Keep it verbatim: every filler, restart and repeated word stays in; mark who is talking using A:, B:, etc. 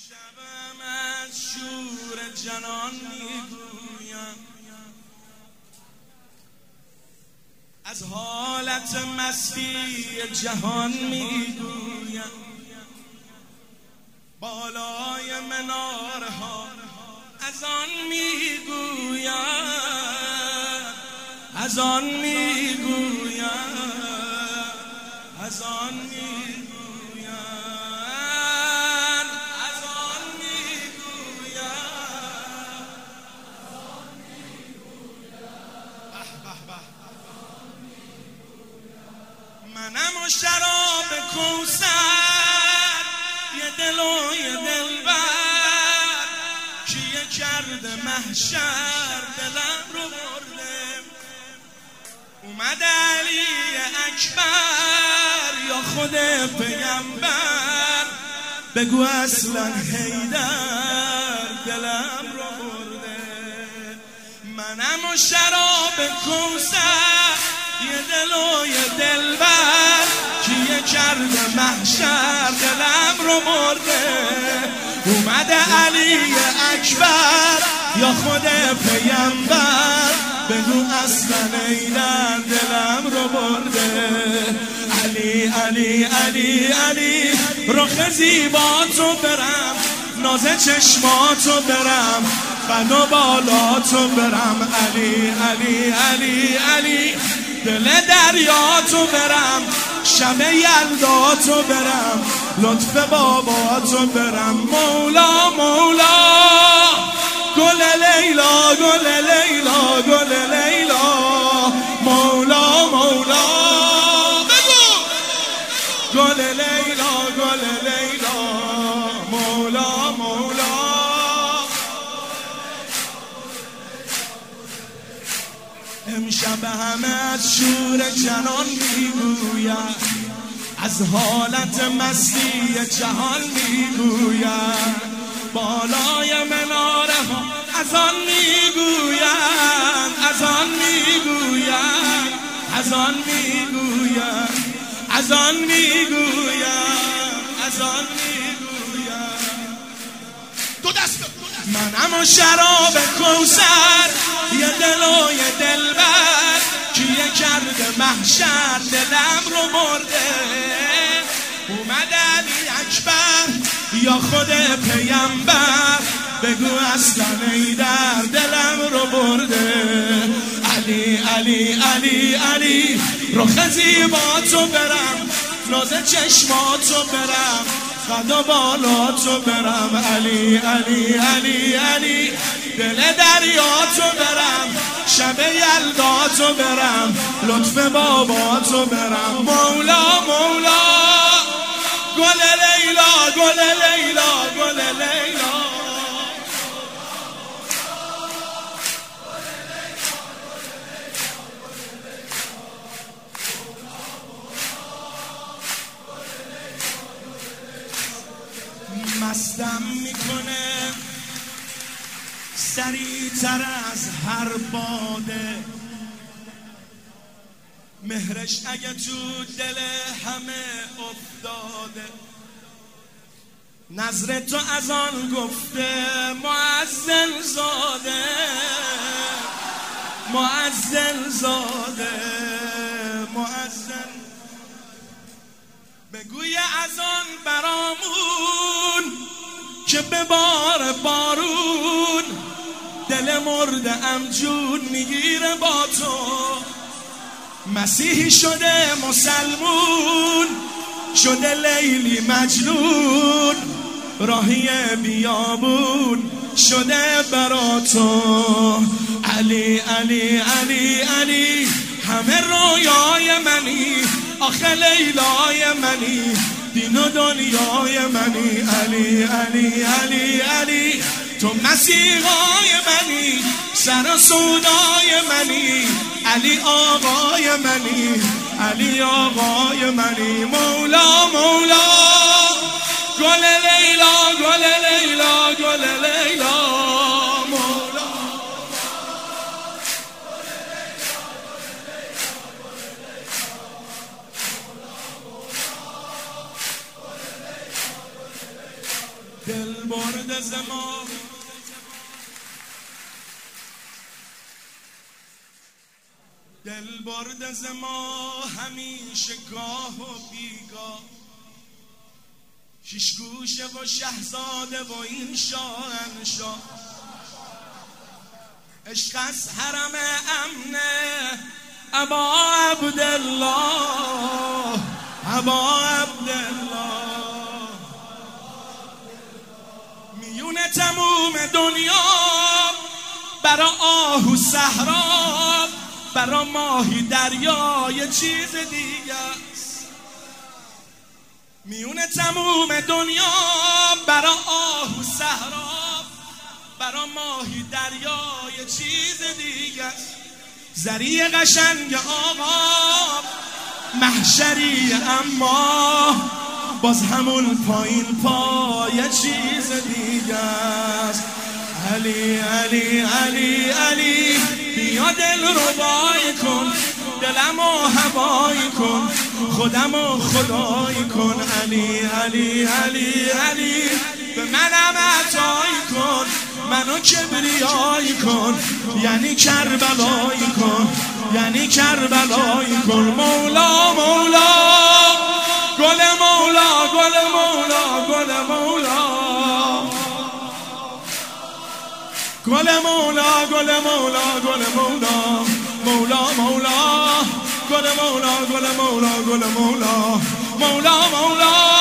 A: شبم از شور جنان میگویم، از حالت مستی جهان میگویم، بالای منارها از آن میگویم، از آن میگویم، از آن میگویم، از آن میگویم. به به به. منم و شراب کوثر، یه دل و یه دلبر، کیه کرده محشر دلم رو برده. اومد علی اکبر یا خود پیغمبر، بگو اصلا حیدر دلم رو برده. منم و شراب کوثر، یه دل و یه دلبر، کیه کرده محشر دلم رو برده. اومد علی اکبر یا خود پیغمبر، بگو اصلا حیدر دلم رو برده. علی علی علی علی رخ زیباتو برم، ناز چشماتو برم، قد و بالاتو برم. علی علی علی علی دل دریاتو برم، شب یلداتو برم، لطف باباتو برم. مولا مولا گل لیلا گل لیلا گل لیلا، مولا مولا بگو گل لیلا گل لیلا، مولا مولا. امشب همه از شور جنان میگویم، از حالت مستی جهان میگویم، بالای مناره ها از آن میگویم، از آن میگویم، از آن میگویم، از آن میگویم، از آن میگویم. دو دست منم و شراب کوثر، یه دل و یه دلبر، کیه کرده محشر دلم رو برده. اومد علی اکبر یا خود پیغمبر، بگو اصلا حیدر دلم رو برده. علی علی علی علی رخ زیباتو برم، ناز چشماتو برم، قد و بالاتو برم. علی علی علی علی دل دریاتو برم، شب یلداتو برم، لطف باباتو برم. مولا مولا گل لیلا گل لیلا گل لیلا. مستم میکنه سریعتر از هر باده، مهرش اگه تو دل همه افتاده. نظر تو از آن گفته مؤذن زاده، مؤذن زاده، مؤذن. بگوی از آن برامون که به بار بارون، دل مرده ام جون میگیره با تو. مسیحی شده مسلمون، شده لیلی مجنون، راهی بیابون شده برا تو. علی علی علی علی همه رویای منی، آخه لیلای منی، دین و دنیای منی. علی علی علی علی تو مسیحای منی، سر و سودای منی، علی آقای منی، علی آقای منی. مولا مولا گل لیلا گل لیلا گل لیلا، مولا. دل برده ز ما دل برده ز ما همیشه گاه و بیگاه، شیش گوشه و شهزاده و این شاهنشاه، عشق از حرم امنه ابا عبدالله، ابا عبدالله. میون تموم دنیا برا آهو صحرا، برا ماهی دریا یه چیز دیگه است. میون تموم دنیا برا آهو صحرا، برا ماهی دریا یه چیز دیگه است. زری قشنگ آقا محشری، اما باز همون پایین پا یه چیز دیگه است. علی علی علی علی بیا دل ربایی کن، دلمو هوایی کن، خودمو خدایی کن. علی علی علی علی به منم عطایی کن، منو کبریایی کن، یعنی کربلایی کن، یعنی کربلایی کن. مولا مولا گل مولا گل مولا گل مولا گل مولا گل مولا گل مولا مولا مولا گل مولا گل مولا گل مولا مولا مولا